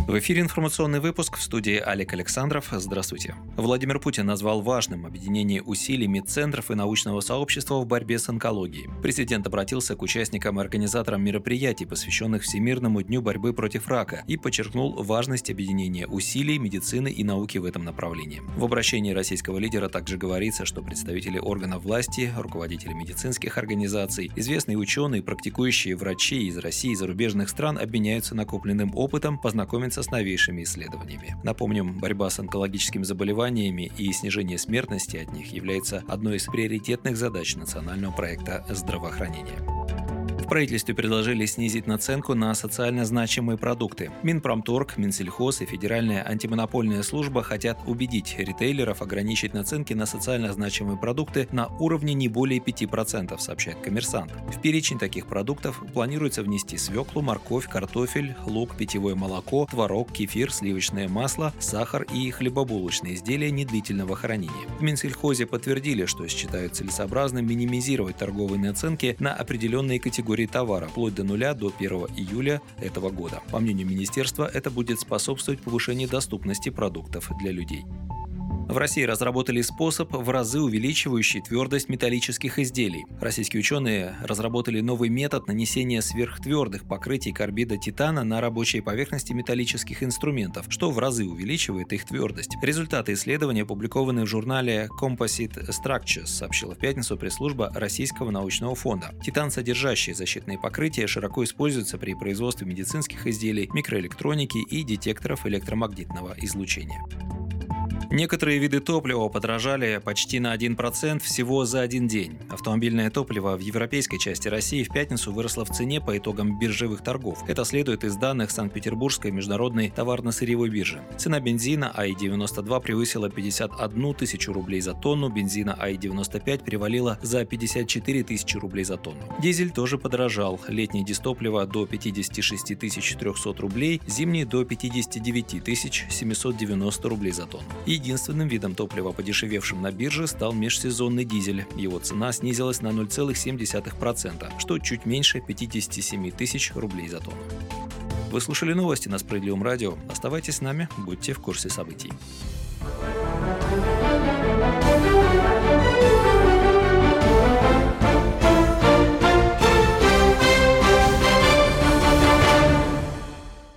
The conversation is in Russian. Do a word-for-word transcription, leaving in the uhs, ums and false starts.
В эфире информационный выпуск, в студии Олег Александров. Здравствуйте. Владимир Путин назвал важным объединение усилий медцентров и научного сообщества в борьбе с онкологией. Президент обратился к участникам и организаторам мероприятий, посвященных Всемирному дню борьбы против рака, и подчеркнул важность объединения усилий медицины и науки в этом направлении. В обращении российского лидера также говорится, что представители органов власти, руководители медицинских организаций, известные ученые, практикующие врачи из России и зарубежных стран обменяются накопленным опытом, познакомиться с новейшими исследованиями. Напомним, борьба с онкологическими заболеваниями и снижение смертности от них является одной из приоритетных задач национального проекта здравоохранения. В правительстве предложили снизить наценку на социально значимые продукты. Минпромторг, Минсельхоз и Федеральная антимонопольная служба хотят убедить ритейлеров ограничить наценки на социально значимые продукты на уровне не более пяти процентов, сообщает «Коммерсант». В перечень таких продуктов планируется внести свеклу, морковь, картофель, лук, питьевое молоко, творог, кефир, сливочное масло, сахар и хлебобулочные изделия недлительного хранения. В Минсельхозе подтвердили, что считают целесообразным минимизировать торговые наценки на определенные категории товара вплоть до нуля до первого июля этого года. По мнению министерства, это будет способствовать повышению доступности продуктов для людей. В России разработали способ, в разы увеличивающий твердость металлических изделий. Российские ученые разработали новый метод нанесения сверхтвердых покрытий карбида титана на рабочие поверхности металлических инструментов, что в разы увеличивает их твердость. Результаты исследования опубликованы в журнале Composite Structures, сообщила в пятницу пресс-служба Российского научного фонда. Титан-содержащие защитные покрытия широко используются при производстве медицинских изделий, микроэлектроники и детекторов электромагнитного излучения. Некоторые виды топлива подорожали почти на один процент всего за один день. Автомобильное топливо в европейской части России в пятницу выросло в цене по итогам биржевых торгов. Это следует из данных Санкт-Петербургской международной товарно-сырьевой биржи. Цена бензина АИ девяносто два превысила пятьдесят одну тысячу рублей за тонну, бензина АИ девяносто пять перевалила за пятьдесят четыре тысячи рублей за тонну. Дизель тоже подорожал. Летний дистопливо до пятьдесят шесть тысяч триста рублей, зимний до пятьдесят девять тысяч семьсот девяносто рублей за тонну. Единственным видом топлива, подешевевшим на бирже, стал межсезонный дизель. Его цена снизилась на ноль целых семь десятых процента, что чуть меньше пятьдесят семь тысяч рублей за тонну. Вы слушали новости на Справедливом радио. Оставайтесь с нами, будьте в курсе событий.